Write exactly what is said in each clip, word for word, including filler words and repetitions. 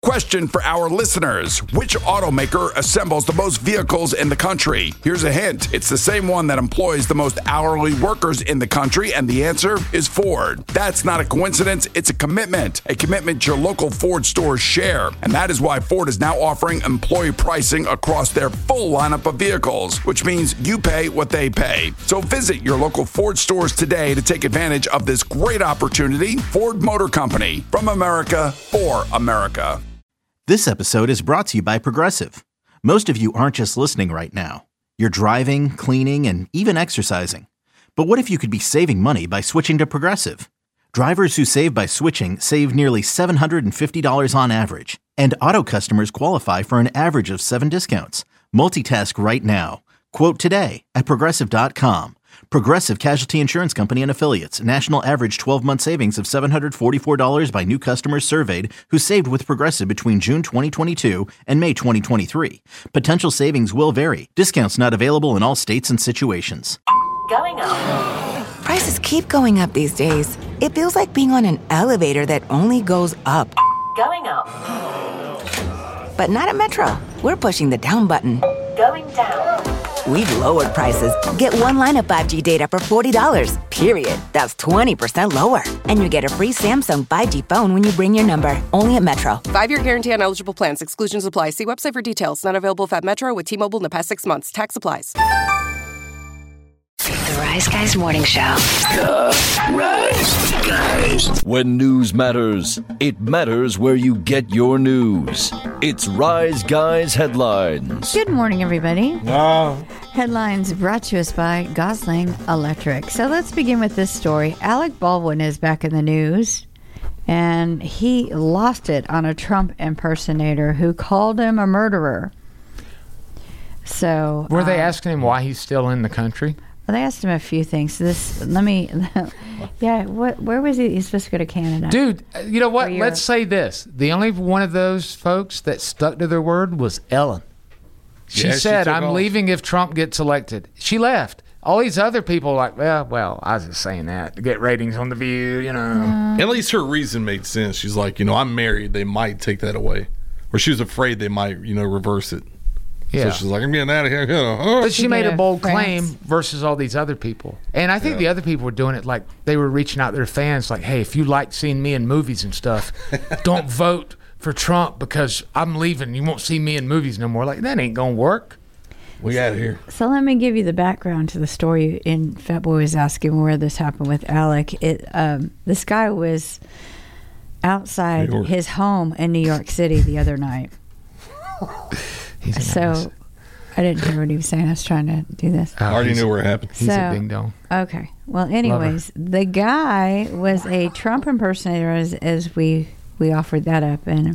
Question for our listeners. Which automaker assembles the most vehicles in the country? Here's a hint. It's the same one that employs the most hourly workers in the country, and the answer is Ford. That's not a coincidence. It's a commitment. A commitment your local Ford stores share. And that is why Ford is now offering employee pricing across their full lineup of vehicles, which means you pay what they pay. So visit your local Ford stores today to take advantage of this great opportunity. Ford Motor Company. From America, for America. This episode is brought to you by Progressive. Most of you aren't just listening right now. You're driving, cleaning, and even exercising. But what if you could be saving money by switching to Progressive? Drivers who save by switching save nearly seven hundred fifty dollars on average. And auto customers qualify for an average of seven discounts. Multitask right now. Quote today at Progressive dot com. Progressive Casualty Insurance Company and Affiliates. National average twelve-month savings of seven hundred forty-four dollars by new customers surveyed who saved with Progressive between June twenty twenty-two and May twenty twenty-three. Potential savings will vary. Discounts not available in all states and situations. Going up. Prices keep going up these days. It feels like being on an elevator that only goes up. Going up. But not at Metro. We're pushing the down button. Going down. We've lowered prices. Get one line of five G data for forty dollars, period. That's twenty percent lower. And you get a free Samsung five G phone when you bring your number. Only at Metro. Five-year guarantee on eligible plans. Exclusions apply. See website for details. Not available at Metro with T-Mobile in the past six months. Tax applies. The Rise Guys Morning Show. The Rise Guys. When news matters, it matters where you get your news. It's Rise Guys Headlines. Good morning, everybody. Wow. Headlines brought to us by Gosling Electric. So let's begin with this story. Alec Baldwin is back in the news, and he lost it on a Trump impersonator who called him a murderer. So were they um, asking him why he's still in the country? Well, they asked him a few things. This, let me, yeah. What? Where was he? He's supposed to go to Canada, dude. You know what? Let's say this: the only one of those folks that stuck to their word was Ellen. She yeah, said, she "I'm off. leaving if Trump gets elected." She left. All these other people, like, well, well, I was just saying that to get ratings on The View, you know. Uh, At least her reason made sense. She's like, you know, I'm married. They might take that away, or she was afraid they might, you know, reverse it. Yeah. So she's like, I'm getting out of here. You know. But she made a bold France. claim versus all these other people. And I think Yeah. the other people were doing it like they were reaching out to their fans like, hey, if you like seeing me in movies and stuff, don't vote for Trump because I'm leaving. You won't see me in movies no more. Like, that ain't going to work. We out of here. So let me give you the background to the story. In Fatboy was asking where this happened with Alec. It um, this guy was outside his home in New York City the other night. He's so nice. I didn't hear what he was saying. I was trying to do this. I already knew where it happened. He's so, a ding dong. Okay. Well, anyways, the guy was a Trump impersonator, as, as we we offered that up, and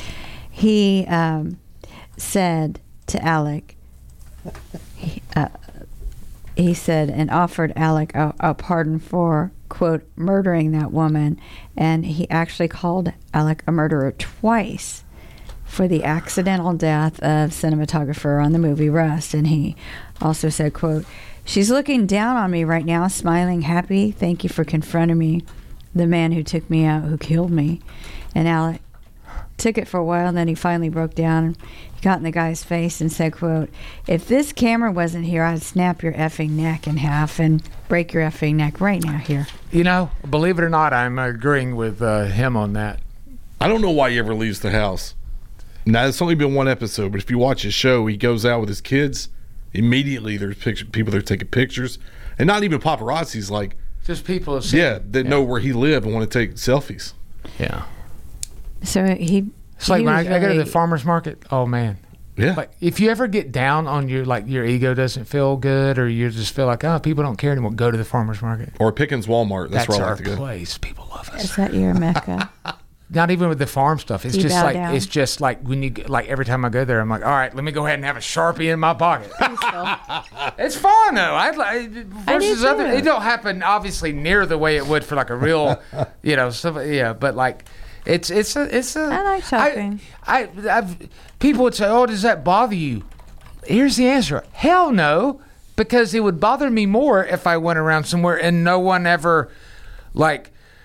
he um, said to Alec, he, uh, he said and offered Alec a, a pardon for, quote, murdering that woman, and he actually called Alec a murderer twice for the accidental death of cinematographer on the movie Rust. And he also said, quote, she's looking down on me right now, smiling, happy. Thank you for confronting me, the man who took me out, who killed me. And Alec took it for a while, and then he finally broke down. He got in the guy's face and said, quote, if this camera wasn't here, I'd snap your effing neck in half and break your effing neck right now here. You know, believe it or not, I'm agreeing with uh, him on that. I don't know why he ever leaves the house. Now, it's only been one episode, but if you watch his show, he goes out with his kids. Immediately, there's picture, people that are taking pictures. And not even paparazzis, like... Just people... Yeah, that yeah. know where he lived and want to take selfies. Yeah. So he... It's like he when I, really, I go to the farmer's market, oh, man. Yeah. Like, if you ever get down on your, like, your ego doesn't feel good, or you just feel like, oh, people don't care anymore, go to the farmer's market. Or Pickens Walmart. That's, That's where I our like to go. place. People love us. Is that your Mecca? Not even with the farm stuff. It's You just bow like down? it's just like when you like every time I go there, I'm like, all right, let me go ahead and have a Sharpie in my pocket. It's fun though. I'd like versus I do other. too. It don't happen obviously near the way it would for like a real, you know, stuff. Yeah, but like. It's it's a it's a. I like shopping. I, I I've people would say, "Oh, does that bother you?" Here's the answer: hell no, because it would bother me more if I went around somewhere and no one ever, like,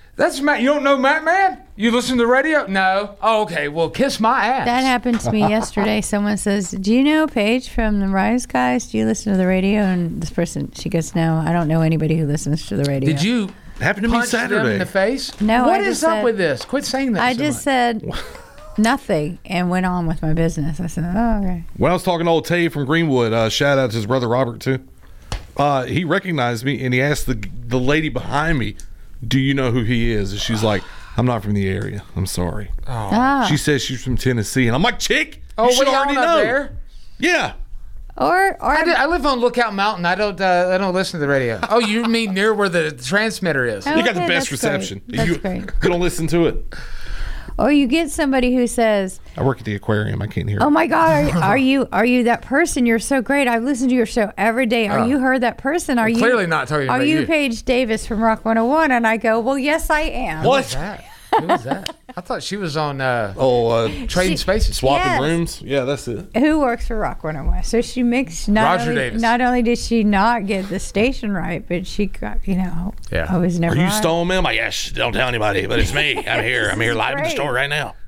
That's Matt. You don't know Matt Man? You listen to the radio? No. Oh, okay. Well, kiss my ass. That happened to me yesterday. Someone says, "Do you know Paige from the Rise Guys? Do you listen to the radio?" And this person, she goes, "No, I don't know anybody who listens to the radio." Did you happened to me punch them Saturday in the face? No, What I is just up said- with this? Quit saying that. I so just much. said nothing and went on with my business. I said, "Oh, okay." When I was talking to old Tay from Greenwood, uh, shout out to his brother Robert too. Uh, he recognized me and he asked the the lady behind me, "Do you know who he is?" And she's like, "I'm not from the area. I'm sorry." Ah. She says she's from Tennessee, and I'm like, "Chick, Oh, you should we already on up know." there? Yeah. Or, or I, did, I live on Lookout Mountain. I don't. Uh, I don't listen to the radio. Oh, you mean near where the transmitter is? Oh, You got the okay, best that's great. reception. That's you, great. you don't listen to it. Or you get somebody who says, I work at the aquarium. I can't hear. "Oh it. my God, are, are you are you that person? You're so great. I've listened to your show every day. Are Oh. you her that person? Are I'm you clearly not talking Are about you you. Paige Davis from Rock one oh one?" And I go, "Well, yes, I am." What? Who's that? Who was that? I thought she was on uh, Oh, uh, Trading She- Spaces. swapping Yes. rooms. Yeah, that's it. Who works for Rock one oh one? So she makes not Roger only, Davis. not only did she not get the station right, but she got, you know, Yeah. I was never Are you right. Stone Man? I'm like, yes. Don't tell anybody, but it's me. I'm here. I'm here live in the Great. store right now.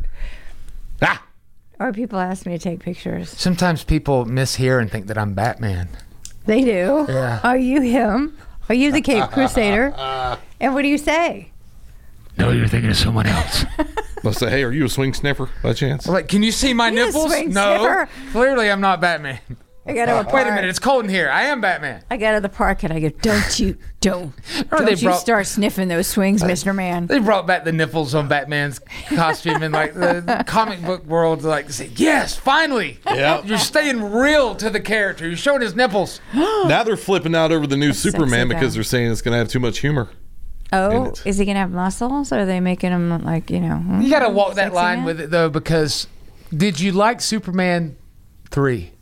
Ah. Or people ask me to take pictures. Sometimes people mishear and think that I'm Batman. They do. Yeah. Are you him? Are you the Cape Crusader? And what do you say? No, you're thinking of someone else. Let's say, hey, are you a swing sniffer by chance? Like, can you see my You a nipples? swing No. sniffer? Clearly, I'm not Batman. I got to a park. Wait a minute. It's cold in here. I am Batman. I got to the park and I go, don't you, don't, Or don't they you brought- start sniffing those swings, Mister Man. They brought back the nipples on Batman's costume, and like the, the comic book world, like say, yes, finally, Yeah. you're staying real to the character. You're showing his nipples. Now they're flipping out over the new Superman sexy because guy. they're saying it's going to have too much humor. in Oh, it. is he going to have muscles? Or are they making him like, you know? hmm, You got to walk that sexy line man? with it though, because did you like Superman three?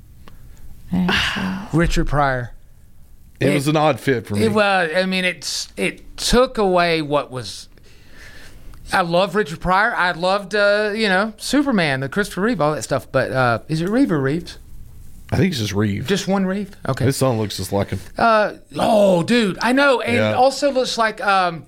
Richard Pryor. It, It- was an odd fit for me. It was. I mean, it's it took away what was. I love Richard Pryor. I loved, uh, you know, Superman, the Christopher Reeve, all that stuff. But uh, is it Reeve or Reeves? I think it's just Reeve. Just one Reeve? Okay. His son looks just like him. Uh, oh, dude, I know, and Yeah. also looks like um,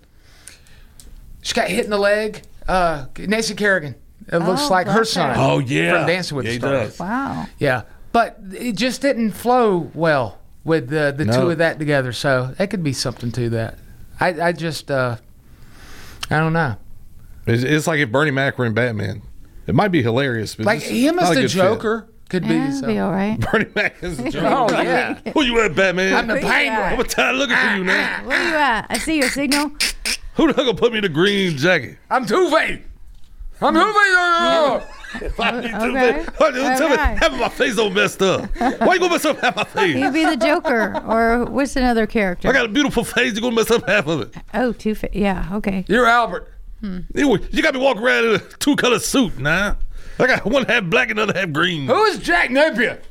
she got hit in the leg. Uh, Nancy Kerrigan. It looks Oh, like her bless son. her. Oh, yeah. from Dancing with Yeah, the he Stars. does. Wow. Yeah, but it just didn't flow well with the the No. two of that together. So that could be something to that. I I just uh, I don't know. It's, it's like if Bernie Mac were in Batman. It might be hilarious, but Like it's him not as a the good fit. Joker could be. Yeah, so. be all right. Bernie Mac is the Joker. Oh yeah. Who you at, Batman? I'm the Where you penguin. at? I'm tired looking for you now. Where you at? I see your signal. Who the hell gonna put me in the green jacket? I'm Two Face. I'm Two Face. Okay. Why, tell me, Alright. having my face all messed up. Why you gonna mess up half my face? You be the Joker, or what's another character? I got a beautiful face. You gonna mess up half of it? Oh, Two Face. Yeah, okay. You're Albert. You, you got me walking around in a two-color suit now. I got one half black and another half green. Who is Jack Napier?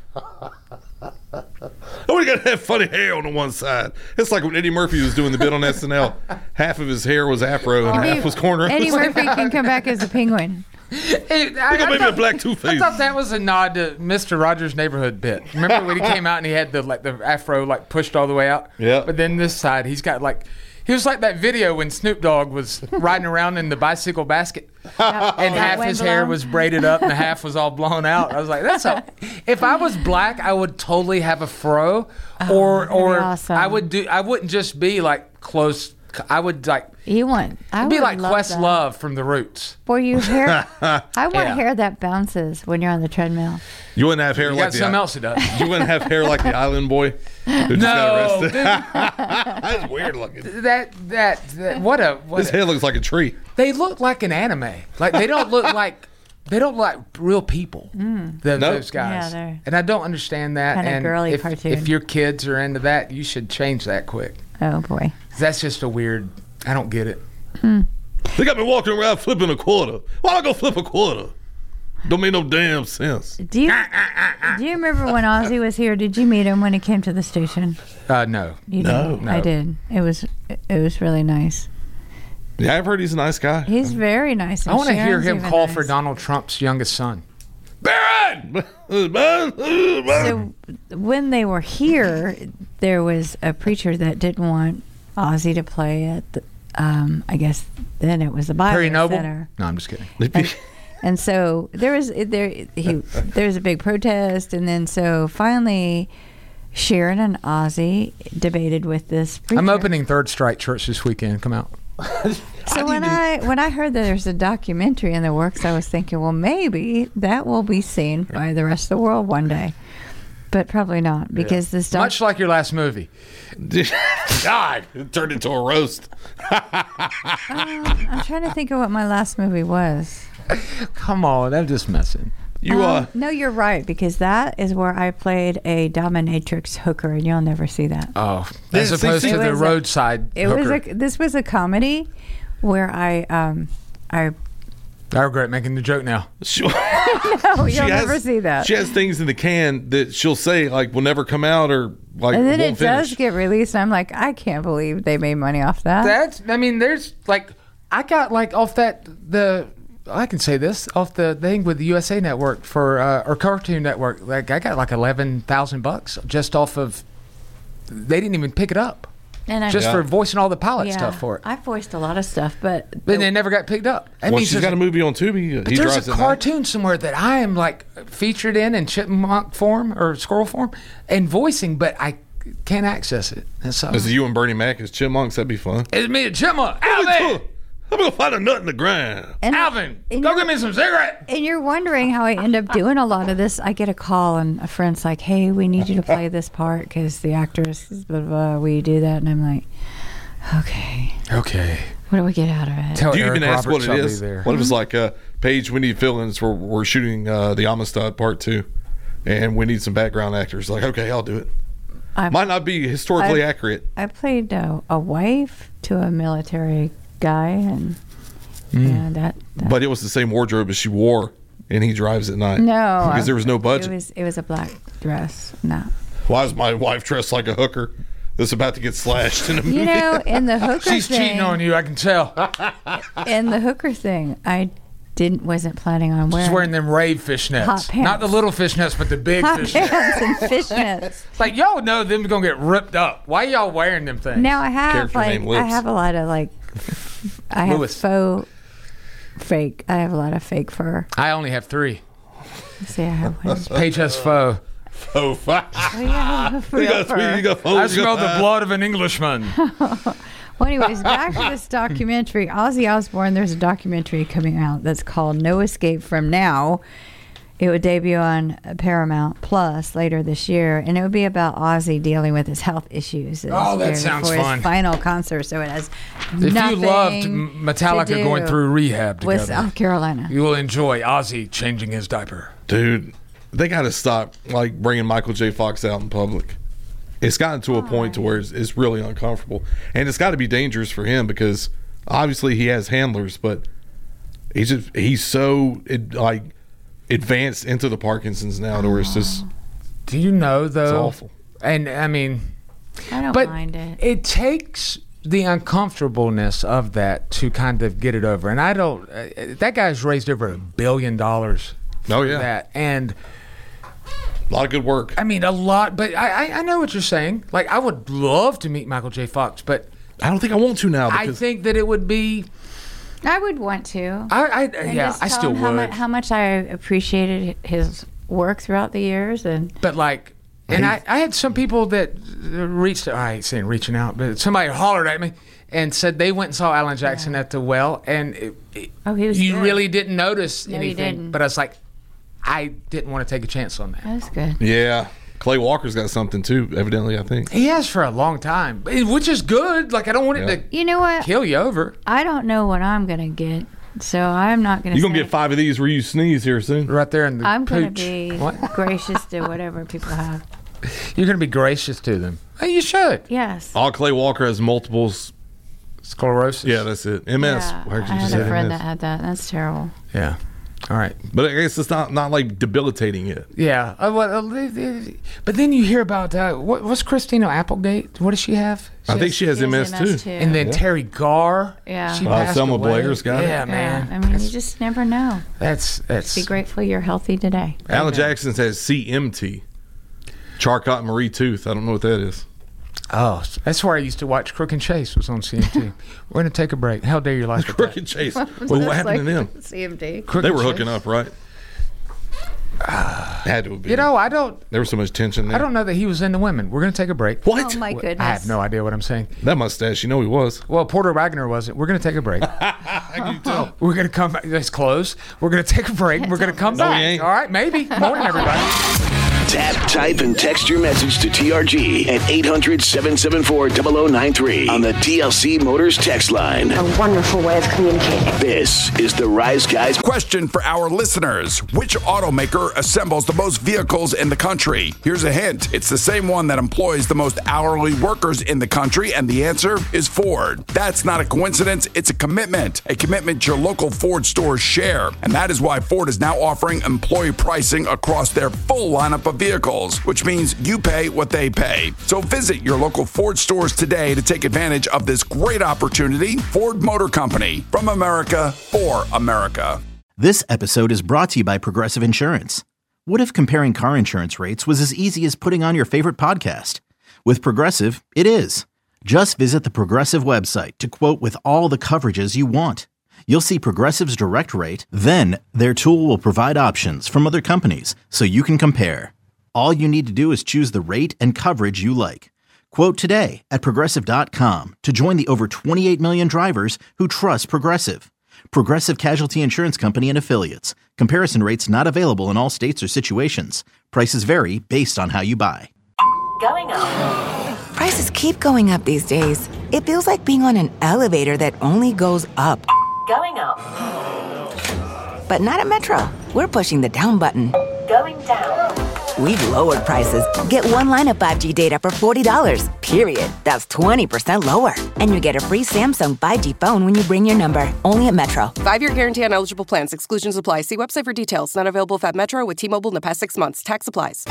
I only got half funny hair on the one side. It's like when Eddie Murphy was doing the bit on S N L. Half of his hair was afro and half was cornrows. Eddie Murphy can come back as a penguin. Hey, I, They gonna I make me a thought- black I Two-Face. thought that was a nod to Mister Rogers' Neighborhood bit. Remember when he came out and he had the like the afro like pushed all the way out? Yeah. But then this side, he's got like he was like that video when Snoop Dogg was riding around in the bicycle basket, and half Wind his hair blown. was braided up and the half was all blown out. I was like, that's a. If I was black, I would totally have a fro, or that'd be or awesome. I would do. I wouldn't just be like close. I would like. You want? I It'd be would like love that. Questlove from The Roots. For you hair, I want Yeah. hair that bounces when you're on the treadmill. You wouldn't have hair You like got the something else that does. You wouldn't have hair like the Island Boy who just No, got dude, arrested. That's weird looking. that, that that what a what His a, head looks like a tree. they look like an anime. Like they don't look like they don't look like real people. Mm. tho- Nope. Those guys. Yeah, they're and I don't understand that. kinda and girly if, cartoon. if your kids are into that, you should change that quick. Oh boy. That's just a weird. I don't get it. They got me walking around flipping a quarter. Why I go flip a quarter? Don't make no damn sense. Do you do you remember when Ozzy was here? Did you meet him when he came to the station? Uh, no. You No. did. I did. It was it was really nice. Yeah, I've heard he's a nice guy. He's very nice. I and want to hear Sharon's him even call nice. for Donald Trump's youngest son. Baron! So when they were here, there was a preacher that didn't want Ozzy to play at the, um, I guess then it was the Bible Perry Noble? Center. No, I'm just kidding. And, and so there was there he there was a big protest, and then so finally Sharon and Ozzy debated with this preacher. I'm opening Third Strike Church this weekend. Come out. So when I when I heard that there's a documentary in the works, I was thinking, well, maybe that will be seen by the rest of the world one day, but probably not because this doc- Much like your last movie. God, it turned into a roast. uh, I'm trying to think of what my last movie was. Come on, I'm just messing. You uh, Um, no, you're right, because that is where I played a dominatrix hooker, and you'll never see that. Oh, Yeah, as see, opposed see, to It the was a- roadside It hooker. was a this was a comedy where I um I I regret making the joke now. she, oh she you'll has- never see that. She has things in the can that she'll say like will never come out or like And then won't it finish. does get released, and I'm like, I can't believe they made money off that. That's, I mean, there's like, I got like off that, the, I can say this, off the thing with the U S A Network for, uh, or Cartoon Network. Like, I got like eleven thousand bucks just off of, they didn't even pick it up. and I, Just Yeah. for voicing all the pilot yeah, stuff for it. I voiced a lot of stuff, but But they never got picked up. That Well, means she's there's got a movie on Tubi. But He there's drives a at night. cartoon somewhere that I am like featured in in chipmunk form or squirrel form and voicing, but I can't access it. And so Is it you and Bernie Mac as chipmunks? That'd be fun. it's me and chipmunk. I'm Alvin, gonna find a nut in the ground. and, Alvin, and go you're- get me some cigarette. and you're wondering how I end up doing a lot of this. I get a call, and a friend's like, "Hey, we need you to play this part because the actress is blah, blah blah. Will you do that?" And I'm like, "Okay, Okay. what do we get out of it?" Tell Do you Eric even ask Roberts what it I'll is? be there. What if it's like, uh, Paige, we need fill-ins. We're, we're shooting uh, the Amistad Part Two, and we need some background actors. Like, okay, I'll do it. I, Might not be historically I- accurate. I played a, a wife to a military guy, and yeah, that. that But it was the same wardrobe as she wore, and he drives at night. no, because I- there was no budget. It was it was a black dress. No, Why is my wife dressed like a hooker that's about to get slashed in a movie? you know, in the hooker She's thing, cheating on you, I can tell. in the hooker thing, I didn't wasn't planning on wearing. She's wearing them rave fishnets. Hot pants. Not the little fishnets, but the big hot fishnets. pants and fishnets. It's like, y'all know them going to get ripped up. Why y'all wearing them things? Now I have Character like named I Lips. have a lot of like I have Lewis. faux fake. I have a lot of fake fur. I only have three. See, I have one. Paige has faux. Oh, fuck. Oh, yeah, You real got three, fur. you got four, I you smell got the blood of an Englishman. Well, anyways, back to this documentary. Ozzy Osbourne, there's a documentary coming out that's called No Escape From Now. It would debut on Paramount Plus later this year, and it would be about Ozzy dealing with his health issues. this Oh, that year sounds before fun. his final concert, so it has If nothing you loved to Metallica do going through rehab with together, South Carolina. you will enjoy Ozzy changing his diaper. Dude, they got to stop like bringing Michael J. Fox out in public. It's gotten to a point to where it's, it's really uncomfortable, and it's got to be dangerous for him because obviously he has handlers, but he's just he's so it, like advanced into the Parkinson's now, to where it's just Do you know though? it's awful. And I mean, I don't but mind it. it takes the uncomfortableness of that to kind of get it over. And I don't. Uh, that guy's raised over a billion dollars. Oh for yeah, that and. a lot of good work. I mean, a lot, but I, I, I know what you're saying. Like, I would love to meet Michael J. Fox, but I don't think I want to now I because think that it would be. I would want to. I, I And yeah, just I tell still him how, would. mu- how much I appreciated his work throughout the years, and But like, and I, I had some people that reached. I ain't saying reaching out, but somebody hollered at me and said they went and saw Alan Jackson at the well, and it, it, oh, he was you good. really didn't notice No, you anything. didn't. But I was like, I didn't want to take a chance on that. that was good. yeah, Clay Walker's got something too. Evidently, I think. He has for a long time, which is good. Like, I don't want it Yeah. to You know what? kill you over. I don't know what I'm gonna get, so I'm not gonna. You're gonna say- get five of these where you sneeze here soon. Right there in the I'm gonna pooch. be What? gracious to whatever people have. You're going to be gracious to them. Hey, you should. Yes. All Clay Walker has multiples. Sclerosis. Yeah, that's it. M S. Yeah, Why I could you had just a say friend M S? that had that. That's terrible. Yeah. All right. But I guess it's not not like debilitating yet. Yeah. Uh, what, uh, but then you hear about uh, what, what's Christina Applegate? What does she have? I think she has He M S, has too. And then Yeah. Terry Garr. Yeah. She Uh, passed Selma away. Blair's got it. Yeah, man. Yeah, I mean, that's, you just never know. that's that's Be grateful you're healthy today. Alan Jackson has C M T, Charcot Marie Tooth. I don't know what that is. Oh, that's where I used to watch Crook and Chase. Was on C M T. We're gonna take a break. How dare you like Crook and Chase? Well, what happened to them? C M T. Crook They and were Chase? hooking up, right? Uh, Had to have been. You know, I don't. There was so much tension there. I don't know that he was into women. We're gonna take a break. What? Oh my goodness. I have no idea what I'm saying. That mustache, you know he was. Well, Porter Wagner wasn't. We're gonna take a break. How you tell? We're gonna come back. Let's close. We're gonna take a break. We're gonna come No, back. we ain't. All right, maybe. Morning, everybody. Tap, type, and text your message to T R G at eight hundred, seven seven four, zero zero nine three on the T L C Motors text line. A wonderful way of communicating. This is the Rise Guys. Question for our listeners. Which automaker assembles the most vehicles in the country? Here's a hint. It's the same one that employs the most hourly workers in the country, and the answer is Ford. That's not a coincidence. It's a commitment. A commitment your local Ford stores share. And that is why Ford is now offering employee pricing across their full lineup of vehicles, which means you pay what they pay. So visit your local Ford stores today to take advantage of this great opportunity. Ford Motor Company, from America for America. This episode is brought to you by Progressive Insurance. What if comparing car insurance rates was as easy as putting on your favorite podcast? With Progressive, it is. Just visit the Progressive website to quote with all the coverages you want. You'll see Progressive's direct rate, then their tool will provide options from other companies so you can compare. All you need to do is choose the rate and coverage you like. Quote today at Progressive dot com to join the over twenty-eight million drivers who trust Progressive. Progressive Casualty Insurance Company and Affiliates. Comparison rates not available in all states or situations. Prices vary based on how you buy. Going up. Prices keep going up these days. It feels like being on an elevator that only goes up. Going up. But not at Metro. We're pushing the down button. Going down. We've lowered prices. Get one line of five G data for forty dollars, period. That's twenty percent lower. And you get a free Samsung five G phone when you bring your number. Only at Metro. Five-year guarantee on eligible plans. Exclusions apply. See website for details. Not available if at Metro with T-Mobile in the past six months. Tax applies.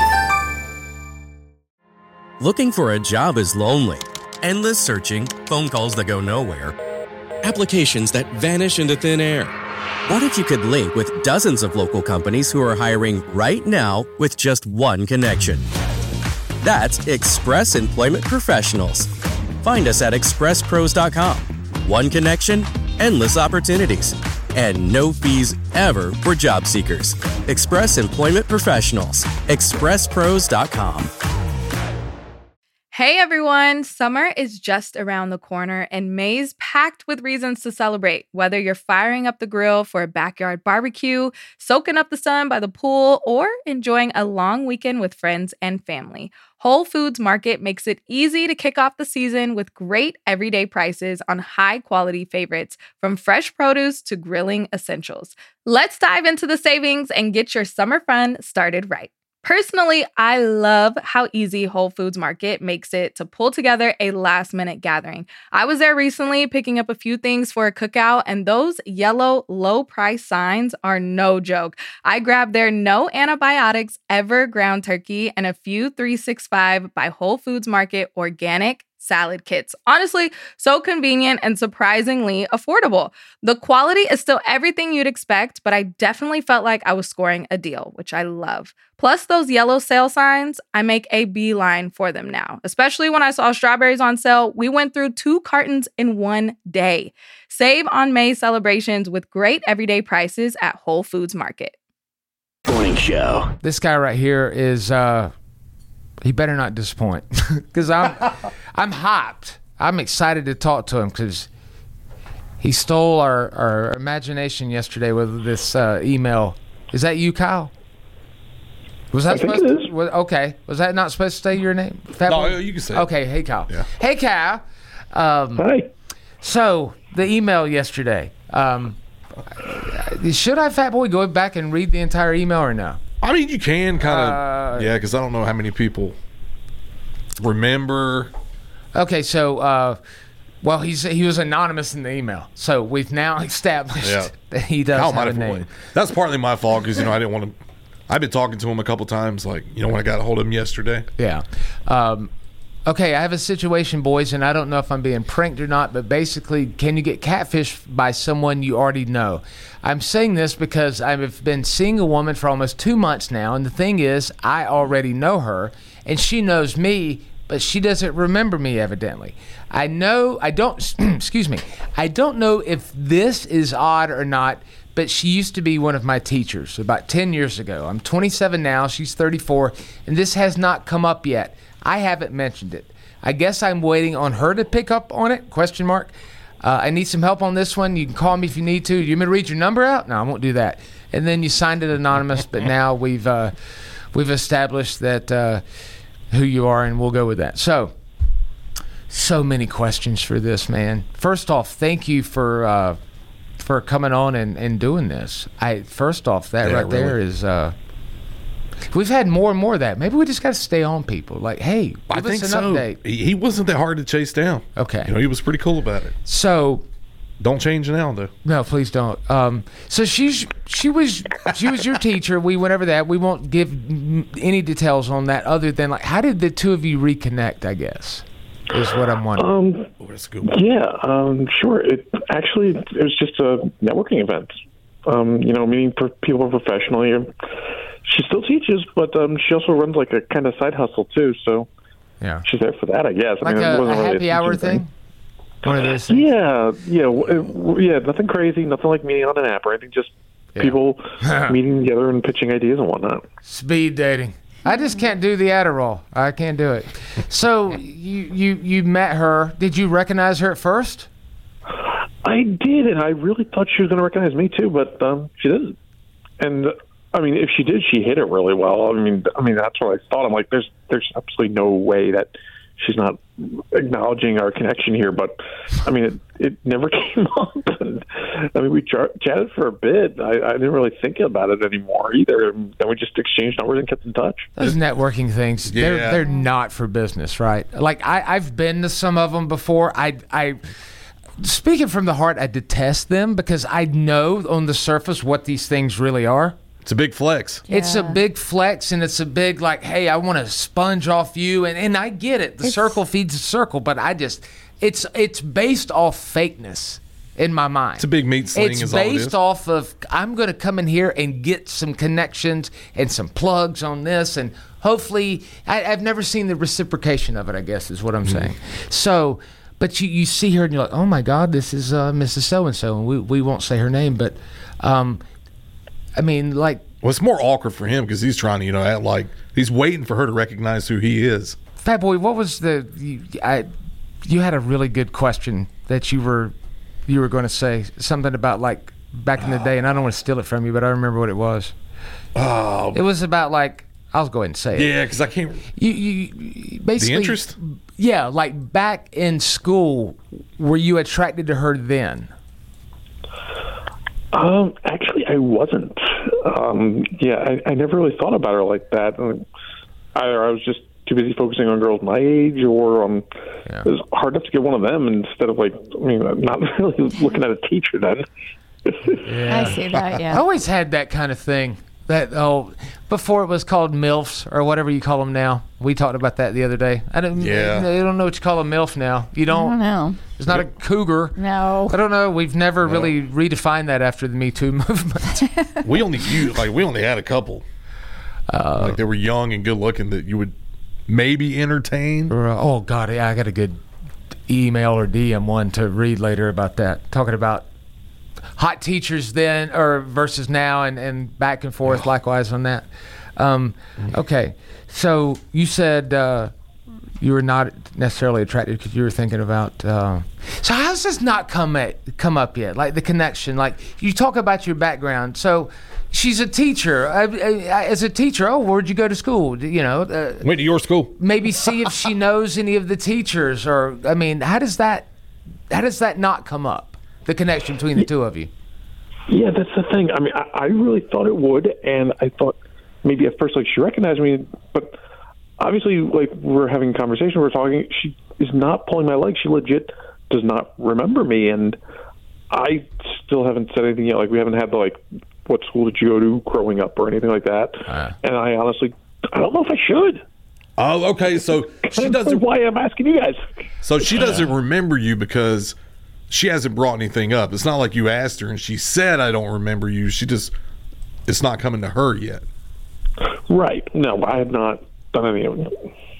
Looking for a job is lonely. Endless searching, phone calls that go nowhere, applications that vanish into thin air. What if you could link with dozens of local companies who are hiring right now with just one connection? That's Express Employment Professionals. Find us at express pros dot com. One connection, endless opportunities, and no fees ever for job seekers. Express Employment Professionals. express pros dot com. Hey everyone, summer is just around the corner and May's packed with reasons to celebrate. Whether you're firing up the grill for a backyard barbecue, soaking up the sun by the pool, or enjoying a long weekend with friends and family, Whole Foods Market makes it easy to kick off the season with great everyday prices on high-quality favorites, from fresh produce to grilling essentials. Let's dive into the savings and get your summer fun started right. Personally, I love how easy Whole Foods Market makes it to pull together a last-minute gathering. I was there recently picking up a few things for a cookout, and those yellow low-price signs are no joke. I grabbed their no antibiotics ever ground turkey and a few three sixty-five by Whole Foods Market organic salad kits. Honestly, so convenient and surprisingly affordable. The quality is still everything you'd expect, but I definitely felt like I was scoring a deal, which I love. Plus those yellow sale signs, I make a beeline for them now. Especially when I saw strawberries on sale, we went through two cartons in one day. Save on May celebrations with great everyday prices at Whole Foods Market. Morning show. This guy right here is, uh, he better not disappoint, because I'm, I'm hyped. I'm excited to talk to him because he stole our, our imagination yesterday with this uh, email. Is that you, Kyle? Was that I think supposed it to? is. Was, okay. Was that not supposed to say your name? Fat No, boy? you can say it. Okay. Hey, Kyle. Yeah. Hey, Kyle. Um, Hi. So the email yesterday. Um, should I, Fat Boy, go back and read the entire email or no? I mean, you can kind of, Uh, yeah, because I don't know how many people remember. Okay, so uh, well, he's he was anonymous in the email, so we've now established Yeah. that he does Kyle have might a have name. won. That's partly my fault because you know I didn't want to. I've been talking to him a couple times, like you know when I got a hold of him yesterday. Yeah. Um, okay, I have a situation, boys, and I don't know if I'm being pranked or not, but basically, can you get catfished by someone you already know? I'm saying this because I've been seeing a woman for almost two months now, and the thing is, I already know her, and she knows me, but she doesn't remember me evidently. I know, I don't, excuse me, I don't know if this is odd or not, but she used to be one of my teachers about ten years ago. I'm twenty-seven now, she's thirty-four, and this has not come up yet. I haven't mentioned it. I guess I'm waiting on her to pick up on it, question mark. Uh, I need some help on this one. You can call me if you need to. You want me to read your number out? No, I won't do that. And then you signed it anonymous, but now we've uh, we've established that uh, who you are, and we'll go with that. So, so many questions for this, man. First off, thank you for uh, for coming on and, and doing this. I first off, that Yeah, right there really. is. Uh, We've had more and more of that. Maybe we just got to stay on people. Like, hey, give I us think an so. update. He, he wasn't that hard to chase down. Okay. You know, he was pretty cool about it. So, don't change now, though. No, please don't. Um, so she's she was she was your teacher. We went over that. We won't give mm, any details on that, other than like, how did the two of you reconnect? I guess is what I'm wondering. Um, oh, that's a good one. Yeah, um, sure. It actually it was just a networking event. Um, you know, meeting per- people professionally. She still teaches, but um, she also runs like a kind of side hustle too. So yeah, she's there for that, I guess. Like I mean, a, it wasn't a really happy hour teaching thing. One of those things. Yeah, yeah, w- yeah. Nothing crazy, nothing like meeting on an app or anything. Just Yeah. people meeting together and pitching ideas and whatnot. Speed dating. I just can't do the Adderall. I can't do it. So you you you met her. Did you recognize her at first? I did, and I really thought she was going to recognize me too, but um, she didn't. And I mean, if she did, she hit it really well. I mean, I mean that's what I thought. I'm like, there's there's absolutely no way that she's not acknowledging our connection here. But I mean, it, it never came up. And, I mean, we ch- chatted for a bit. I, I didn't really think about it anymore either. And then we just exchanged numbers and kept in touch. Those networking things, they're Yeah. they're not for business, right? Like I, I've been to some of them before. I I speaking from the heart, I detest them because I know on the surface what these things really are. It's a big flex. It's a big flex, and it's a big like, hey, I want to sponge off you, and, and I get it. The It's- circle feeds the circle, but I just it's it's based off fakeness in my mind. It's a big meat sling It's is all it based is. off of I'm going to come in here and get some connections and some plugs on this, and hopefully I, I've never seen the reciprocation of it. I guess is what I'm saying. So. But you, you see her and you're like, oh my God, this is uh, Missus So-and-so, and we, we won't say her name, but um, I mean, like. Well, it's more awkward for him because he's trying to, you know, act like he's waiting for her to recognize who he is. Fat Boy, what was the? You, I, you had a really good question that you were you were going to say something about like back in the day, and I don't want to steal it from you, but I remember what it was. Oh, it was about like I'll go ahead and say it. Yeah, because I can't. You, you basically The interest? Yeah, like back in school, were you attracted to her then? Um, actually, I wasn't. Um, yeah, I, I never really thought about her like that. Um, Either I was just too busy focusing on girls my age, or um, it was hard enough to get one of them instead of like, I mean, I'm not really looking at a teacher then. Yeah. I see that, yeah. I always had that kind of thing. That oh, before it was called MILFs or whatever you call them now. We talked about that the other day. I don't. Yeah. I don't know what you call a MILF now. You don't. I don't know. It's not a cougar. No. I don't know. We've never really redefined that after the Me Too movement. We only used, like we only had a couple. Uh, like they were young and good looking that you would maybe entertain. Oh God, yeah, I got a good email or D M one to read later about that. Talking about hot teachers then or versus now, and, and back and forth likewise on that. Um, okay, so you said uh, you were not necessarily attracted because you were thinking about. Uh, so how's this not come at, come up yet? Like the connection, like you talk about your background. So she's a teacher. I, I, as a teacher, oh, where'd you go to school? You know, uh, went to your school. Maybe see if she knows any of the teachers, or I mean, how does that how does that not come up? The connection between the two of you. Yeah, that's the thing. I mean, I, I really thought it would, and I thought maybe at first like she recognized me, but obviously like we're having a conversation, we're talking. She is not pulling my leg. She legit does not remember me, and I still haven't said anything yet. Like we haven't had the like, what school did you go to growing up or anything like that. Uh. And I honestly, I don't know if I should. Oh, okay. So she That's doesn't. why I'm asking you guys. So she doesn't remember you because she hasn't brought anything up. It's not like you asked her and she said, "I don't remember you." She just, it's not coming to her yet. Right. No, I have not done any of it.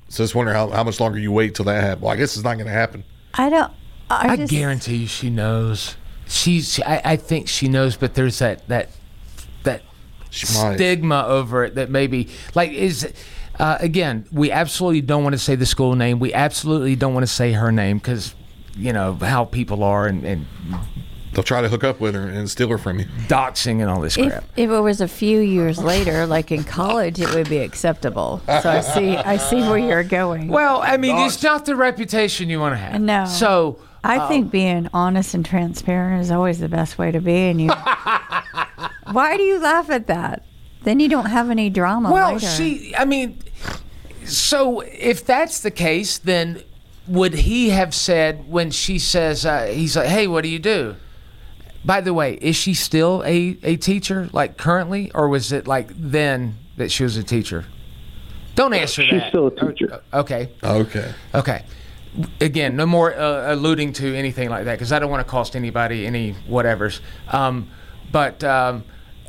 So just wonder how, how much longer you wait till that happens. Well, I guess it's not going to happen. I don't. I, I just, guarantee you, she knows. She's. I, I think she knows, but there's that that that stigma over it that maybe like is. Uh, again, we absolutely don't want to say the school name. We absolutely don't want to say her name because, you know, how people are and, and they'll try to hook up with her and steal her from you. Doxing and all this if, crap. If it was a few years later, like in college, it would be acceptable. So I see, I see where you're going. Well, I mean, it's not the reputation you want to have. No. So I um, think being honest and transparent is always the best way to be. And you, why do you laugh at that? Then you don't have any drama. Well, later. she. I mean, so if that's the case, then would he have said when she says uh, he's like, "Hey, what do you do?" By the way, is she still a, a teacher, like currently, or was it like then that she was a teacher? Don't answer She's that. She's still a teacher. Okay. Okay. Okay. Again, no more uh, alluding to anything like that because I don't want to cost anybody any whatevers. Um, but. Um,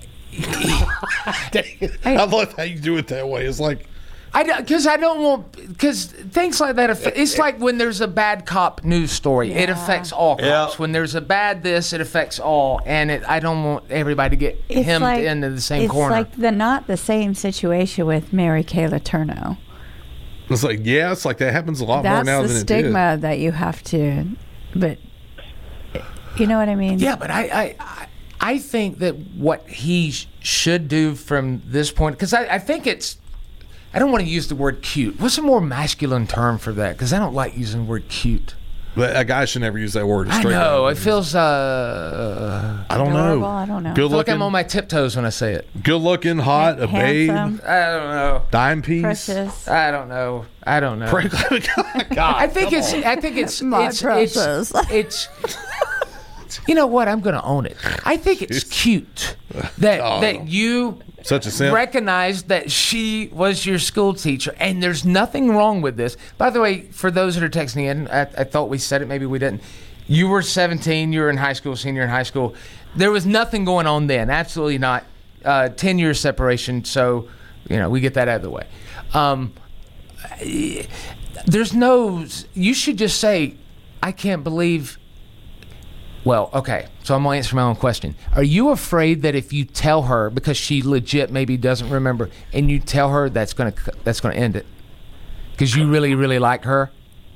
I love how you do it that way. It's like I because I don't want because things like that. Affect, it's like when there's a bad cop news story, yeah. It affects all cops. Yeah. When there's a bad this, it affects all, and it, I don't want everybody to get it's hemmed like, into the same it's corner. It's like the not the same situation with Mary Kay Letourneau. It's like yeah, it's like that happens a lot That's more now the than stigma it did. That you have to, but you know what I mean? Yeah, but I. I, I I think that what he sh- should do from this point, because I, I think it's, I don't want to use the word cute. What's a more masculine term for that? Because I don't like using the word cute. But a guy should never use that word. I know. It feels, uh... I don't adorable, know. I don't know. Good I feel looking, like I'm on my tiptoes when I say it. Good looking, hot, a babe. Handsome. I don't know. Dime piece. Precious. I don't know. I don't know. God, I think it's, I think it's, My it's, precious. it's, it's, you know what? I'm going to own it. I think it's cute that Oh. that you Such a simp. recognize that she was your school teacher, and there's nothing wrong with this. By the way, for those that are texting in, I, I thought we said it, maybe we didn't. You were seventeen. You were in high school, senior in high school. There was nothing going on then. Absolutely not. Uh, ten years separation, so you know we get that out of the way. Um, there's no. You should just say, I can't believe. Well, okay, so I'm going to answer my own question. Are you afraid that if you tell her, because she legit maybe doesn't remember, and you tell her that's going to that's going to end it? Because you really, really like her?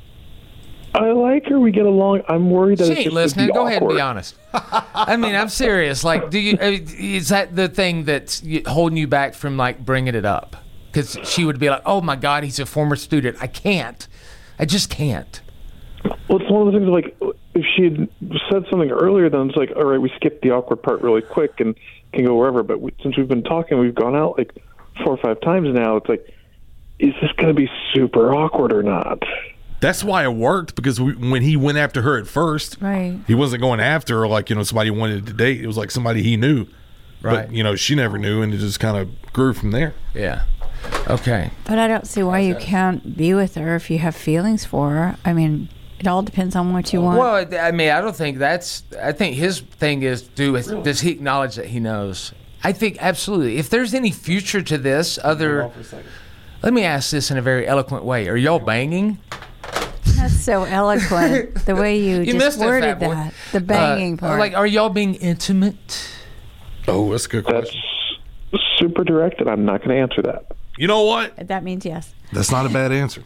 I like her. We get along. I'm worried that She it's ain't just listening. Be Go ahead and awkward. be honest. I mean, I'm serious. Like, do you? Is that the thing that's holding you back from, like, bringing it up? Because she would be like, oh, my God, he's a former student. I can't. I just can't. Well, it's one of the things like if she had said something earlier, then it's like, all right, we skipped the awkward part really quick and can go wherever. But we, since we've been talking, we've gone out like four or five times now. It's like, is this going to be super awkward or not? That's why it worked, because we, when he went after her at first, Right. he wasn't going after her like, you know, somebody he wanted to date. It was like somebody he knew. Right. But, you know, she never knew, and it just kind of grew from there. Yeah. Okay. But I don't see why you can't be with her if you have feelings for her. I mean, it all depends on what you want. Well, I mean, I don't think that's. I think his thing is, do is, does he acknowledge that he knows? I think absolutely. If there's any future to this, other. Let me ask this in a very eloquent way. Are y'all banging? That's so eloquent, the way you, You just missed it, worded fat boy. that. The banging Uh, part. Like, are y'all being intimate? Oh, that's a good question. That's super direct, and I'm not going to answer that. You know what? That means yes. That's not a bad answer.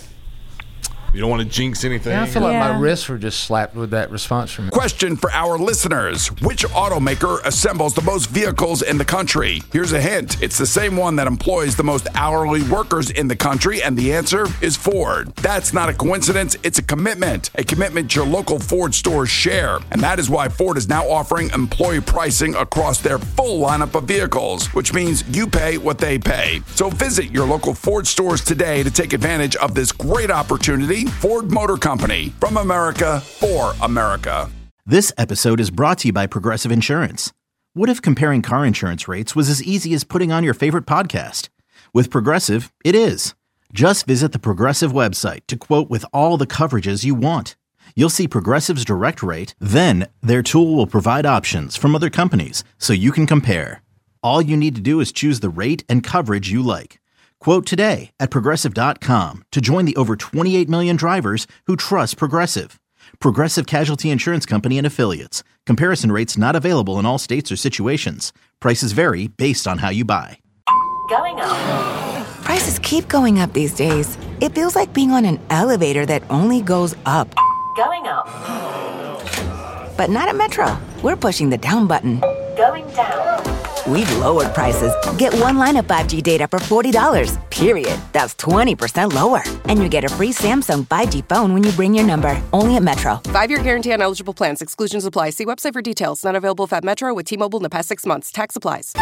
You don't want to jinx anything. Yeah, I feel like Yeah. my wrists were just slapped with that response from him. Question for our listeners. Which automaker assembles the most vehicles in the country? Here's a hint. It's the same one that employs the most hourly workers in the country, and the answer is Ford. That's not a coincidence. It's a commitment. A commitment your local Ford stores share. And that is why Ford is now offering employee pricing across their full lineup of vehicles, which means you pay what they pay. So visit your local Ford stores today to take advantage of this great opportunity. Ford Motor Company, from America for America. This episode is brought to you by Progressive Insurance. What if comparing car insurance rates was as easy as putting on your favorite podcast? With Progressive, it is. Just visit the Progressive website to quote with all the coverages you want. You'll see Progressive's direct rate, then their tool will provide options from other companies so you can compare. All you need to do is choose the rate and coverage you like. Quote today at Progressive dot com to join the over twenty-eight million drivers who trust Progressive. Progressive Casualty Insurance Company and Affiliates. Comparison rates not available in all states or situations. Prices vary based on how you buy. Going up. Prices keep going up these days. It feels like being on an elevator that only goes up. Going up. But not at Metro. We're pushing the down button. Going down. We've lowered prices. Get one line of five G data for forty dollars, period. That's twenty percent lower. And you get a free Samsung five G phone when you bring your number. Only at Metro. Five-year guarantee on eligible plans. Exclusions apply. See website for details. Not available if at Metro with T-Mobile in the past six months. Tax applies.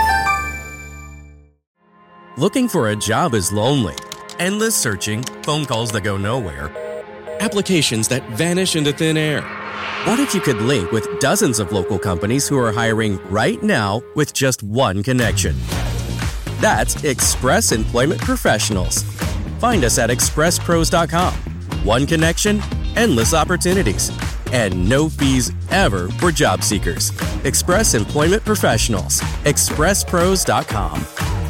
Looking for a job is lonely. Endless searching, phone calls that go nowhere, applications that vanish into thin air. What if you could link with dozens of local companies who are hiring right now with just one connection? That's Express Employment Professionals. Find us at express pros dot com. One connection, endless opportunities, and no fees ever for job seekers. Express Employment Professionals. express pros dot com.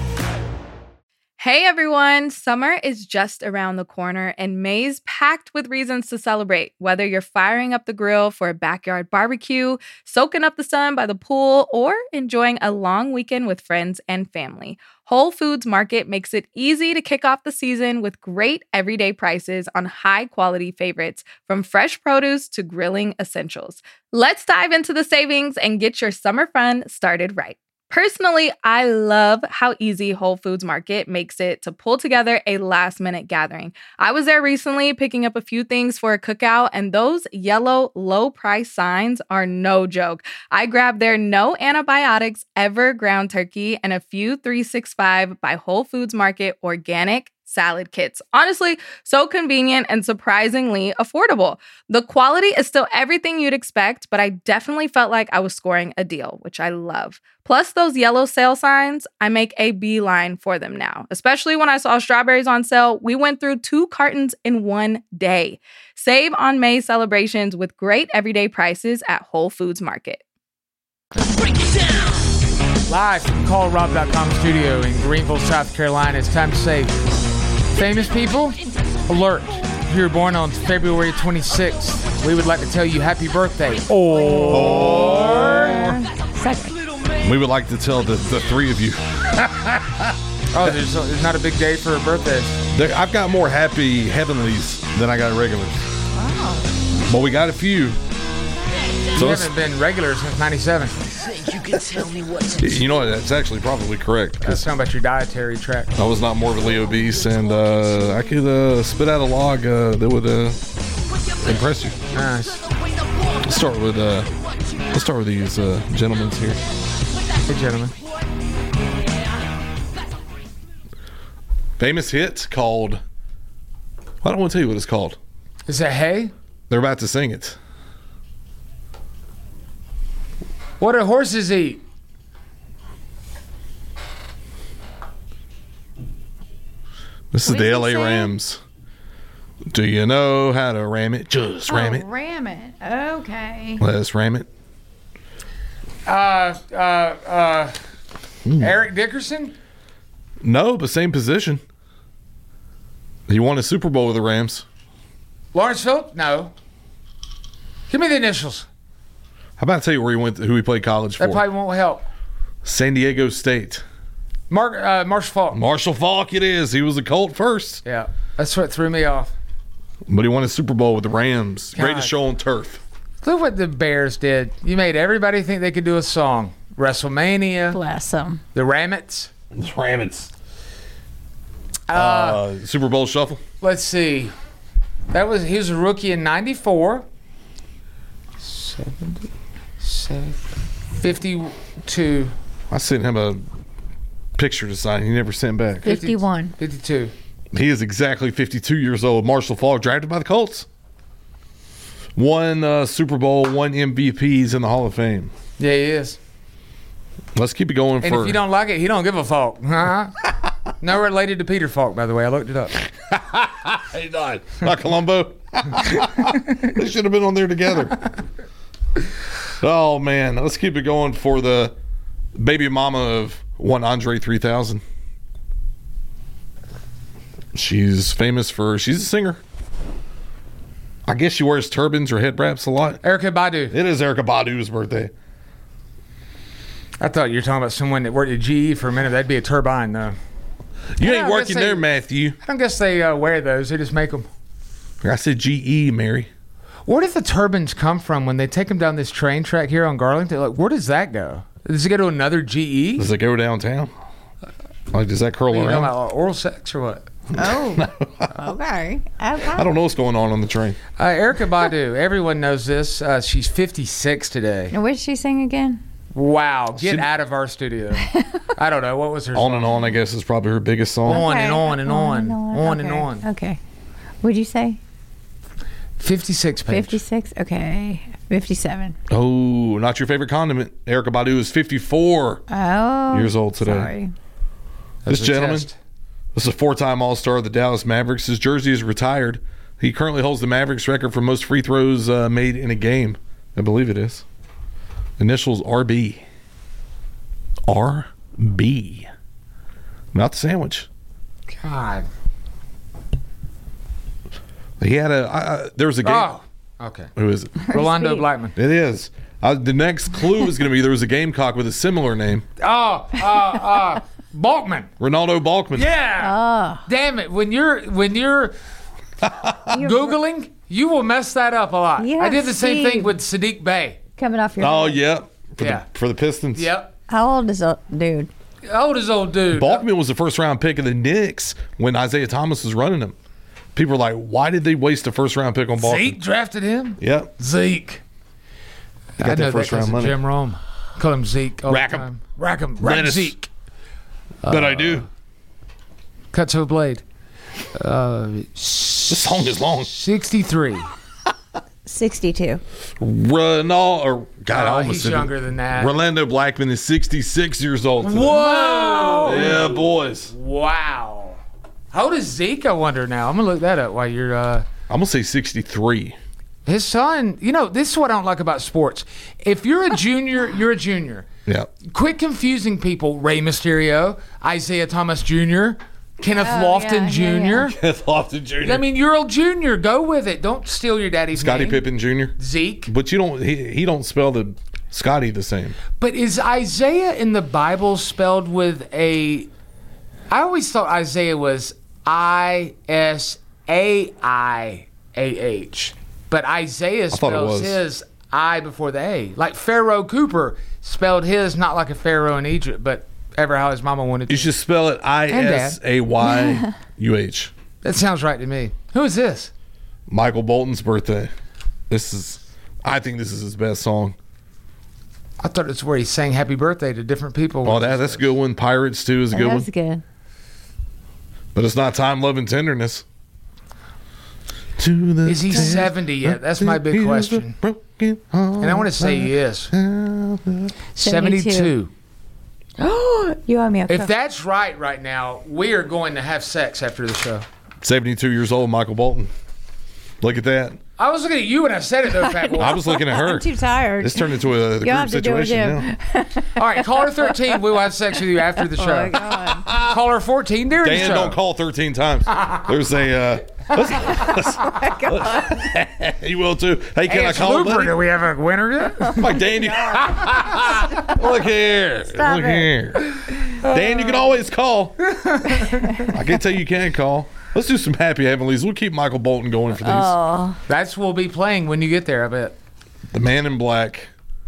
Hey everyone, summer is just around the corner and May's packed with reasons to celebrate. Whether you're firing up the grill for a backyard barbecue, soaking up the sun by the pool, or enjoying a long weekend with friends and family, Whole Foods Market makes it easy to kick off the season with great everyday prices on high-quality favorites, from fresh produce to grilling essentials. Let's dive into the savings and get your summer fun started right. Personally, I love how easy Whole Foods Market makes it to pull together a last-minute gathering. I was there recently picking up a few things for a cookout, and those yellow low-price signs are no joke. I grabbed their no antibiotics ever ground turkey and a few three sixty-five by Whole Foods Market organic salad kits. Honestly, so convenient and surprisingly affordable. The quality is still everything you'd expect, but I definitely felt like I was scoring a deal, which I love. Plus those yellow sale signs, I make a beeline for them now. Especially when I saw strawberries on sale, we went through two cartons in one day. Save on May celebrations with great everyday prices at Whole Foods Market. Break it down! Live from call rob dot com studio in Greenville, South Carolina, it's time to say, famous people, alert. If you were born on February twenty-sixth, we would like to tell you happy birthday. Or... Second. We would like to tell the, the three of you. Oh, there's, there's not a big day for birthdays. There, I've got more happy heavenlies than I got regulars. Wow. But we got a few. You haven't been regular since ninety-seven. You know what? That's actually probably correct. That's talking about your dietary tract. I was not morbidly obese, and uh, I could uh, spit out a log uh, that would uh, impress you. Nice. Let's start with uh, let's start with these uh, gentlemen here. Hey, gentlemen. Famous hit called. I don't want to tell you what it's called. Is it Hey? They're about to sing it. What do horses eat? This is What the did L A he say? Rams. Do you know how to ram it? Just ram oh, it. Ram it. Okay. Let's ram it. Uh, uh, uh, Mm. Eric Dickerson? No, but same position. He won a Super Bowl with the Rams. Lawrence Phillips? No. Give me the initials. How about I tell you where he went? Who he played college for? That probably won't help. San Diego State. Mark, uh, Marshall Faulk. Marshall Faulk. It is. He was a Colt first. Yeah, that's what threw me off. But he won a Super Bowl with the Rams. God. Greatest show on turf. Look what the Bears did. You made everybody think they could do a song. WrestleMania. Bless them. The Ramets. The Ramets. Uh, Uh, Super Bowl shuffle. let's see. That was he was a rookie in ninety-four. seventy, seventy, fifty-two. I sent him a picture to sign. He never sent back. fifty-one. fifty-two. He is exactly fifty-two years old. Marshall Faulk, drafted by the Colts. One uh, Super Bowl, one M V Ps in the Hall of Fame. Yeah, he is. Let's keep it going And for. if you don't like it, he don't give a fuck. Huh? No related to Peter Falk, by the way. I looked it up. He died. Not Columbo. They should have been on there together. Oh, man. Let's keep it going for the baby mama of one Andre three thousand. She's famous for, she's a singer. I guess she wears turbans or head wraps a lot. Erykah Badu. It is Erykah Badu's birthday. I thought you were talking about someone that worked at G E for a minute. That'd be a turbine, though. You Yeah, ain't I working guess they- there, Matthew. I don't guess they uh, wear those. They just make them. I said G E, Mary. Where did the turbans come from when they take them down this train track here on Garlington? Like, where does that go? Does it go to another G E? Does it go downtown? Like, does that curl You know around? about oral sex or what? Oh, okay. I don't know what's going on on the train. Uh, Erykah Badu, everyone knows this. Uh, she's fifty-six today. Now, what did she sing again? Wow, get She- out of our studio. I don't know. What was her On song? and On, I guess, is probably her biggest song. On and Okay. on and on. On and okay. on. Okay. What'd you say? fifty-six page. fifty-six? Okay. fifty-seven. Oh, not your favorite condiment. Erykah Badu is fifty-four Oh. years old today. Sorry. This That's a gentleman, test. this is a four-time All-Star of the Dallas Mavericks. His jersey is retired. He currently holds the Mavericks record for most free throws uh, made in a game. I believe it is. Initials R B. R B. Not the sandwich. God. He had a. Uh, there was a game. Oh, okay. Who is it? Rolando Blackman. It is. Uh, the next clue is going to be there was a Gamecock with a similar name. Oh, uh, uh, Balkman. Ronaldo Balkman. Yeah. Oh. Damn it. When you're when you're Googling, you will mess that up a lot. You I have did the same Steve. thing with Sadiq Bey. Coming off your Oh, head. yeah. For, Yeah. the, for the Pistons. Yep. How old is that dude? Old as old dude. Balkman was the first round pick of the Knicks when Isaiah Thomas was running him. People were like, why did they waste a first round pick on Balkman? Zeke drafted him. Yep. Zeke. He got I that know first that 'cause round of money. Jim Rome. Call him Zeke all Rack the 'em. time. Rack him. Rack Lettuce. Zeke. Bet I do. Cut to a blade. Uh, This song is long. sixty-three. sixty-two. Ronaldo, or God, I Oh, almost he's said it. younger than that. Rolando Blackman is sixty-six years old today. Whoa! Yeah, boys. Wow. How old is Zeke, I wonder now? I'm going to look that up while you're... Uh, I'm going to say sixty-three. his son, you know, this is what I don't like about sports. If you're a junior, you're a junior. Yeah. Quit confusing people. Rey Mysterio, Isaiah Thomas Junior, Kenneth Oh, Lofton yeah, yeah, Junior Kenneth Lofton Junior I mean, you're a junior. Go with it. Don't steal your daddy's Scottie name. Pippen Junior Zeke. But you don't. He, he don't spell the Scotty the same. But is Isaiah in the Bible spelled with a... I always thought Isaiah was I S A I A H. But Isaiah thought it spells was. his I before the A. Like Pharaoh Cooper spelled his not like a pharaoh in Egypt, but ever how his mama wanted to. You should spell it I S A Y U H. That sounds right to me. Who is this? Michael Bolton's birthday. This is. I think this is his best song. I thought it's where he sang happy birthday to different people. Oh, that, that's a good one. Pirates too is a good one. That's good. But it's not Time, Love, and Tenderness. To the Is he seventy yet? That's my big question. And I want to say he is. seventy-two. Oh, you owe me a If cup. that's right right now, we are going to have sex after the show. seventy-two years old, Michael Bolton. Look at that. I was looking at you when I said it, though, Fat Boy. I was looking at her. I'm too tired. This turned into a You'll group have to do it, situation Jim. now. All right, caller thirteen. We will have sex with you after the Oh, show. my God. Caller fourteen during the Dan, show. don't call thirteen times. There's a. Uh, let's- Oh, my God. he will too. Hey, can Hey, I it's call Looper. it? Do we have a winner yet? I'm like, Dan, you- look here. Stop look it. here. Dan, you can always call. I can tell you can call. Let's do some happy heavenlies. We'll keep Michael Bolton going for these. Oh, That's what we'll be playing when you get there, I bet. The Man in Black.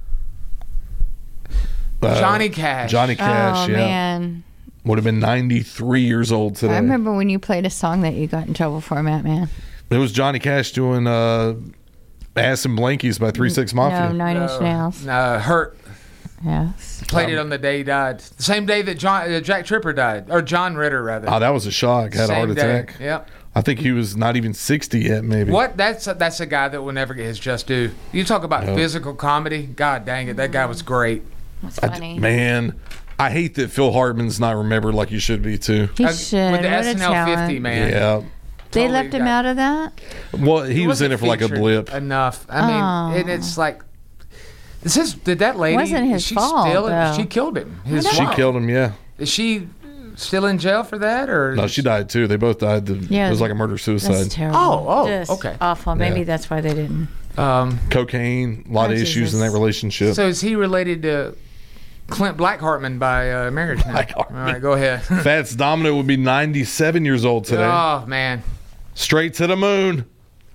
Uh, Johnny Cash. Johnny Cash, oh yeah. man. Would have been ninety-three years old today. I remember when you played a song that you got in trouble for, Matt, man. It was Johnny Cash doing uh, Ass and Blankies by three six Mafia. No, Nine Inch Nails. Uh, Hurt. Yes. Played it on the day he died. The same day that John, uh, Jack Tripper died. Or John Ritter, rather. Oh, that was a shock. Had a Same heart day. attack. Yep. I think he was not even sixty yet, maybe. What? That's a, that's a guy that will never get his just due. You talk about Yep. physical comedy. God dang it, that guy was great. That's I- funny. man, I hate that Phil Hartman's not remembered like he should be, too. He Uh, should. With the What a S N L talent. fifty, man. Yeah. They Totally left him got- out of that? Well, he was in wasn't it for like a featured blip. Enough. I mean, Oh. and it's like, this is, did that lady, Wasn't his is she fault, still, though. she killed him. His She wife. killed him, yeah. Is she still in jail for that, or No, she died too. They both died. The, Yeah, it was like a murder suicide. That's terrible. Oh, oh, Just okay. awful. Maybe Yeah. that's why they didn't. Um, Cocaine, a lot Oh, of issues in that Jesus. relationship. so is he related to Clint Blackhartman by uh, marriage now? All right, go ahead. Fats Domino would be ninety-seven years old today. Oh man, Straight to the moon.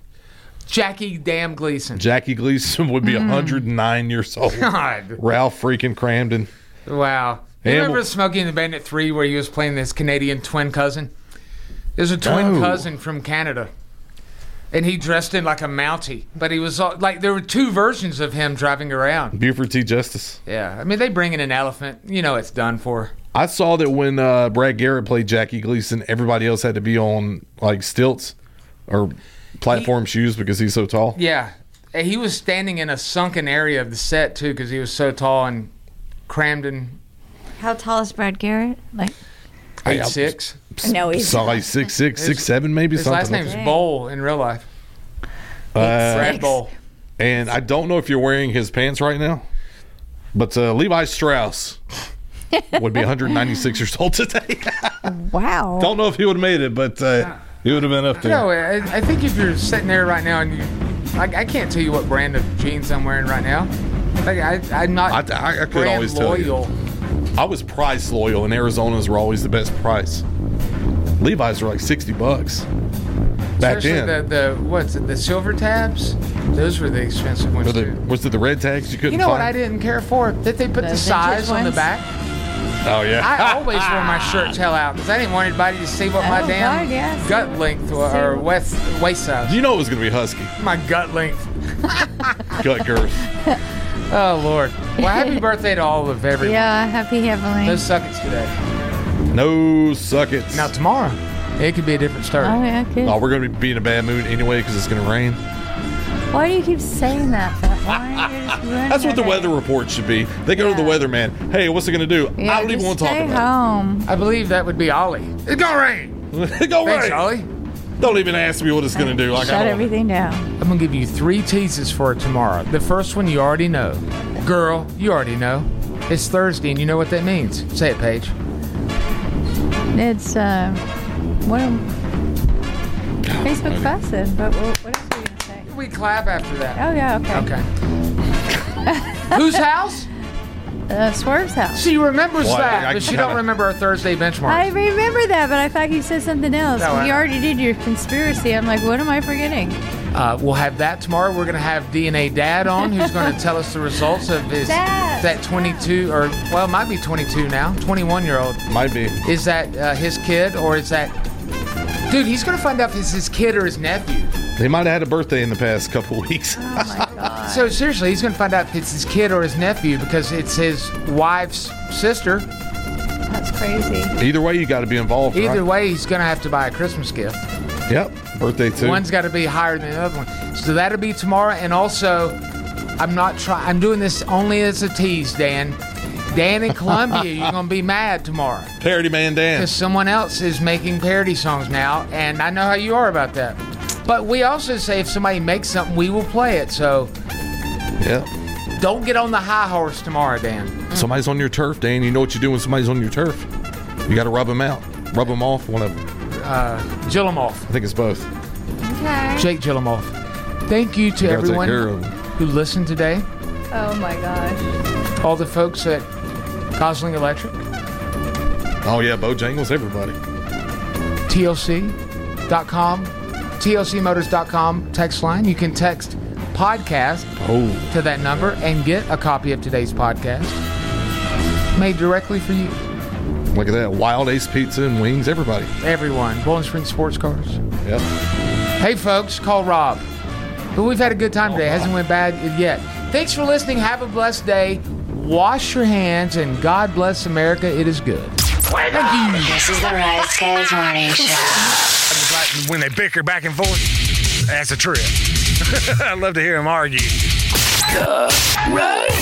Jackie Damn Gleason. Jackie Gleason would be Mm. one hundred nine years old. God, Ralph freaking Cramden. wow. You And- remember Smokey and the Bandit three where he was playing this Canadian twin cousin? There's a twin Oh. cousin from Canada. And he dressed in like a Mountie. But he was all, like, there were two versions of him driving around. Buford T. Justice. Yeah. I mean, they bring in an elephant. You know it's done for. I saw that when uh, Brad Garrett played Jackie Gleason, everybody else had to be on like stilts or platform shoes because he's so tall. Yeah. And he was standing in a sunken area of the set, too, because he was so tall and crammed in How tall is Brad Garrett? Like, eight six. no, he's So like six six, six seven, maybe His something. last like name's Dang. Bowl in real life. Uh, Brad Bowl. And I don't know if you're wearing his pants right now, but uh, Levi Strauss would be one hundred ninety-six years old today. wow. Don't know if he would have made it, but uh, he would have been up You there. know, I, I think if you're sitting there right now and you, like, I can't tell you what brand of jeans I'm wearing right now. Like, I, I'm not I, I, I could brand always tell you. loyal. I was price loyal, and Arizona's were always the best price. Levi's were like sixty bucks back Especially then. the, the what's it, the silver tabs? Those were the expensive ones Were the, too. was it the red tags you couldn't You know what I find? didn't care for? That they put The the, size vintage on the ones? back. Oh, yeah. I always wore my shirt tail out because I didn't want anybody to see what my Oh, damn God, yes. gut length wa- or waist, waist size. You know it was going to be husky. My gut length. Gut girth. Oh Lord. Well, happy birthday to all of everyone. Yeah, happy heavily. No suckets today. No suckets. Now tomorrow, it could be a different story. Oh, yeah, good. Oh, we're going to be in a bad mood anyway because it's going to rain. Why do you keep saying that? Why are you just ruining That's what the your weather day? report should be. They go to the weatherman. Hey, what's it going to do? Yeah, I don't even just want to talk stay about home. I believe that would be Ollie. It's gonna rain. it. Go Thanks, rain. Ollie. Don't even ask me what it's going to do. Like, I Shut don't- everything down. I'm gonna give you three teases for tomorrow. The first one you already know. Girl, you already know. It's Thursday, and you know what that means. Say it, Paige. It's uh, what am Facebook fussing? But what, what else are you gonna say? We clap after that. Oh yeah, okay. Okay. Whose house? Uh, Swerve's house. She remembers Well, I- that, I but she kinda- don't remember our Thursday benchmark. I remember that, but I thought you said something else. No, I- you already did your conspiracy. I'm like, what am I forgetting? Uh, we'll have that tomorrow. We're going to have D N A Dad on, who's going to tell us the results of his Dad. that twenty-two or well, it might be twenty-two now, twenty-one year old. Might be. Is that uh, his kid or is that? Dude, he's going to find out if it's his kid or his nephew. They might have had a birthday in the past couple of weeks. Oh my god. So seriously, he's going to find out if it's his kid or his nephew because it's his wife's sister. That's crazy. Either way, you got to be involved. Either right? way, he's going to have to buy a Christmas gift. Yep. Birthday too. One's got to be higher than the other one. So that'll be tomorrow. And also, I'm not trying. I'm doing this only as a tease, Dan. Dan in Columbia, you're gonna be mad tomorrow Parody Man Dan. because someone else is making parody songs now, and I know how you are about that. But we also say if somebody makes something, we will play it. So Yeah. don't get on the high horse tomorrow, Dan. Somebody's on your turf, Dan. You know what you do when somebody's on your turf. You got to rub them out. Rub them off. One of them. Uh, Gilliamoff, I think it's both. Okay. Jake Gilliamoff. Thank you to You gotta take everyone care of 'em. who listened today. Oh my gosh. All the folks at Gosling Electric. Oh yeah, Bojangles, everybody. T L C dot com, T L C motors dot com text line. You can text podcast Oh. to that number and get a copy of today's podcast made directly for you. Look at that. Wild Ace Pizza and Wings, everybody. Everyone. Bowling Spring Sports Cars. Yep. Hey, folks, call Rob. But we've had a good time today. Hasn't went bad yet. Thanks for listening. Have a blessed day. Wash your hands, and God bless America. It is good. Thank you. This is the Rise Guys Morning Show. Like when they bicker back and forth, that's a trip. I love to hear them argue. The Rise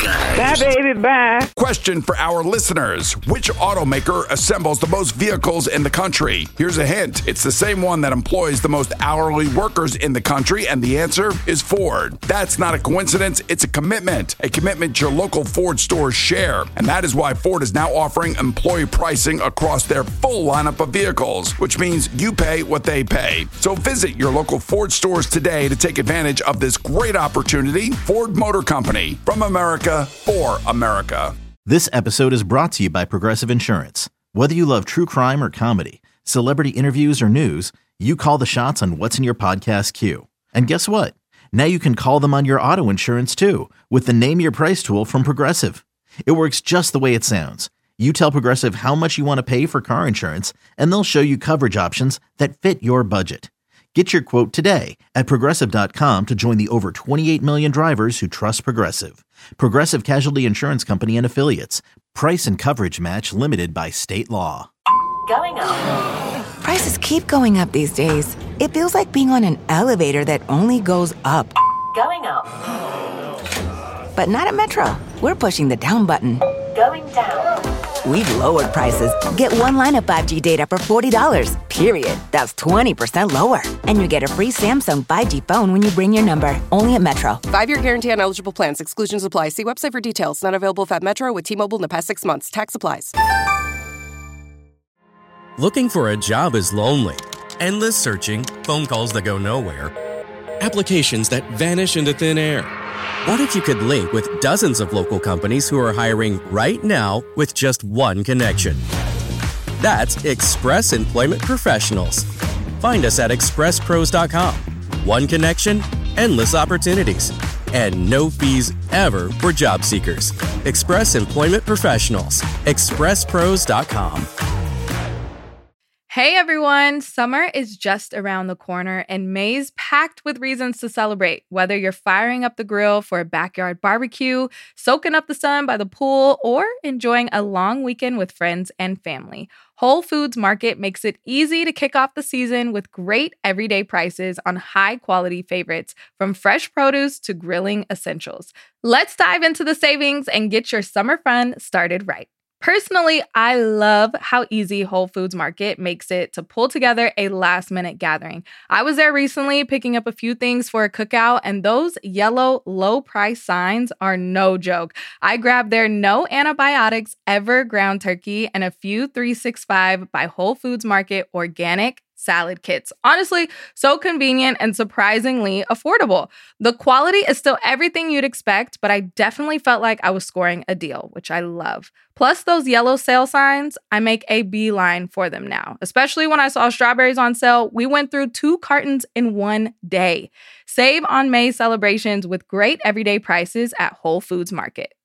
Bye, baby, bye. Question for our listeners. Which automaker assembles the most vehicles in the country? Here's a hint. It's the same one that employs the most hourly workers in the country, and the answer is Ford. That's not a coincidence. It's a commitment. A commitment your local Ford stores share. And that is why Ford is now offering employee pricing across their full lineup of vehicles, which means you pay what they pay. So visit your local Ford stores today to take advantage of this great opportunity. Ford Motor Company, from America for America. This episode is brought to you by Progressive Insurance. Whether you love true crime or comedy, celebrity interviews or news, you call the shots on what's in your podcast queue. And guess what? Now you can call them on your auto insurance too with the Name Your Price tool from Progressive. It works just the way it sounds. You tell Progressive how much you want to pay for car insurance, and they'll show you coverage options that fit your budget. Get your quote today at Progressive dot com to join the over twenty-eight million drivers who trust Progressive. Progressive Casualty Insurance Company and Affiliates. Price and coverage match limited by state law. Going up. Prices keep going up these days. It feels like being on an elevator that only goes up. Going up. But not at Metro. We're pushing the down button. Going down. We've lowered prices. Get one line of five G data for forty dollars, period. That's twenty percent lower. And you get a free Samsung five G phone when you bring your number. Only at Metro. Five-year guarantee on eligible plans. Exclusions apply. See website for details. Not available if at Metro with T-Mobile in the past six months. Tax applies. Looking for a job is lonely. Endless searching, phone calls that go nowhere, applications that vanish into thin air. What if you could link with dozens of local companies who are hiring right now with just one connection? That's Express Employment Professionals. Find us at express pros dot com. One connection, endless opportunities, and no fees ever for job seekers. Express Employment Professionals. express pros dot com. Hey everyone, summer is just around the corner and May's packed with reasons to celebrate. Whether you're firing up the grill for a backyard barbecue, soaking up the sun by the pool, or enjoying a long weekend with friends and family, Whole Foods Market makes it easy to kick off the season with great everyday prices on high-quality favorites, from fresh produce to grilling essentials. Let's dive into the savings and get your summer fun started right. Personally, I love how easy Whole Foods Market makes it to pull together a last-minute gathering. I was there recently picking up a few things for a cookout, and those yellow low-price signs are no joke. I grabbed their no antibiotics ever ground turkey and a few three sixty-five by Whole Foods Market organic salad kits. Honestly, so convenient and surprisingly affordable. The quality is still everything you'd expect, but I definitely felt like I was scoring a deal, which I love. Plus those yellow sale signs, I make a beeline for them now. Especially when I saw strawberries on sale, we went through two cartons in one day. Save on May celebrations with great everyday prices at Whole Foods Market.